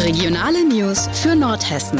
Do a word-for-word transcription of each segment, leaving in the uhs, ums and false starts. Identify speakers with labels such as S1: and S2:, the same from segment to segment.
S1: Regionale News für Nordhessen.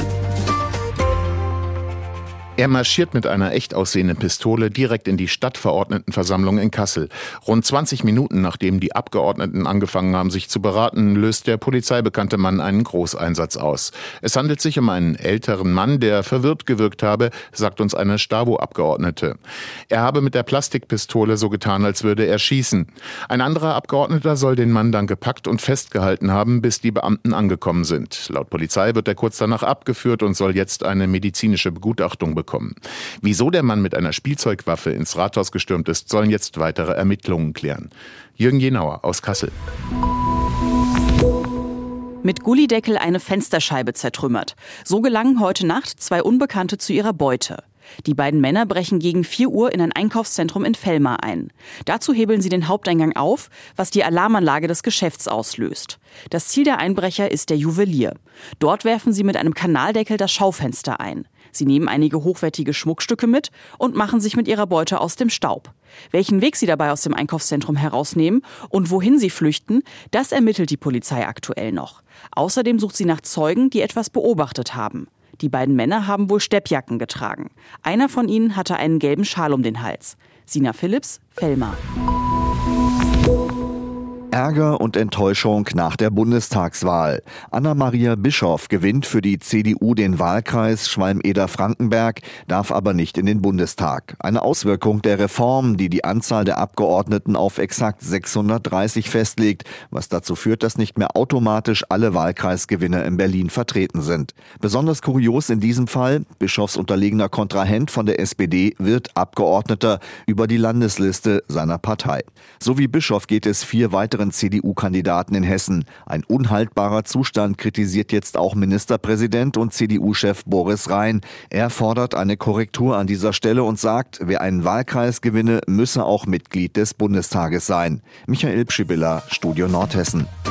S2: Er marschiert mit einer echt aussehenden Pistole direkt in die Stadtverordnetenversammlung in Kassel. Rund zwanzig Minuten nachdem die Abgeordneten angefangen haben, sich zu beraten, löst der polizeibekannte Mann einen Großeinsatz aus. Es handelt sich um einen älteren Mann, der verwirrt gewirkt habe, sagt uns eine Stabo-Abgeordnete. Er habe mit der Plastikpistole so getan, als würde er schießen. Ein anderer Abgeordneter soll den Mann dann gepackt und festgehalten haben, bis die Beamten angekommen sind. Laut Polizei wird er kurz danach abgeführt und soll jetzt eine medizinische Begutachtung bekommen. Wieso der Mann mit einer Spielzeugwaffe ins Rathaus gestürmt ist, sollen jetzt weitere Ermittlungen klären. Jürgen Jenauer aus Kassel.
S3: Mit Gullydeckel eine Fensterscheibe zertrümmert. So gelangen heute Nacht zwei Unbekannte zu ihrer Beute. Die beiden Männer brechen gegen vier Uhr in ein Einkaufszentrum in Vellmar ein. Dazu hebeln sie den Haupteingang auf, was die Alarmanlage des Geschäfts auslöst. Das Ziel der Einbrecher ist der Juwelier. Dort werfen sie mit einem Kanaldeckel das Schaufenster ein. Sie nehmen einige hochwertige Schmuckstücke mit und machen sich mit ihrer Beute aus dem Staub. Welchen Weg sie dabei aus dem Einkaufszentrum herausnehmen und wohin sie flüchten, das ermittelt die Polizei aktuell noch. Außerdem sucht sie nach Zeugen, die etwas beobachtet haben. Die beiden Männer haben wohl Steppjacken getragen. Einer von ihnen hatte einen gelben Schal um den Hals. Sina Philipps, Vellmar.
S4: Ärger und Enttäuschung nach der Bundestagswahl. Anna-Maria Bischoff gewinnt für die C D U den Wahlkreis Schwalm-Eder-Frankenberg, darf aber nicht in den Bundestag. Eine Auswirkung der Reform, die die Anzahl der Abgeordneten auf exakt sechshundertdreißig festlegt, was dazu führt, dass nicht mehr automatisch alle Wahlkreisgewinner in Berlin vertreten sind. Besonders kurios in diesem Fall, Bischoffs unterlegener Kontrahent von der S P D wird Abgeordneter über die Landesliste seiner Partei. So wie Bischoff geht es vier weitere C D U-Kandidaten in Hessen. Ein unhaltbarer Zustand kritisiert jetzt auch Ministerpräsident und C D U-Chef Boris Rhein. Er fordert eine Korrektur an dieser Stelle und sagt, wer einen Wahlkreis gewinne, müsse auch Mitglied des Bundestages sein. Michael Pschibilla, Studio Nordhessen.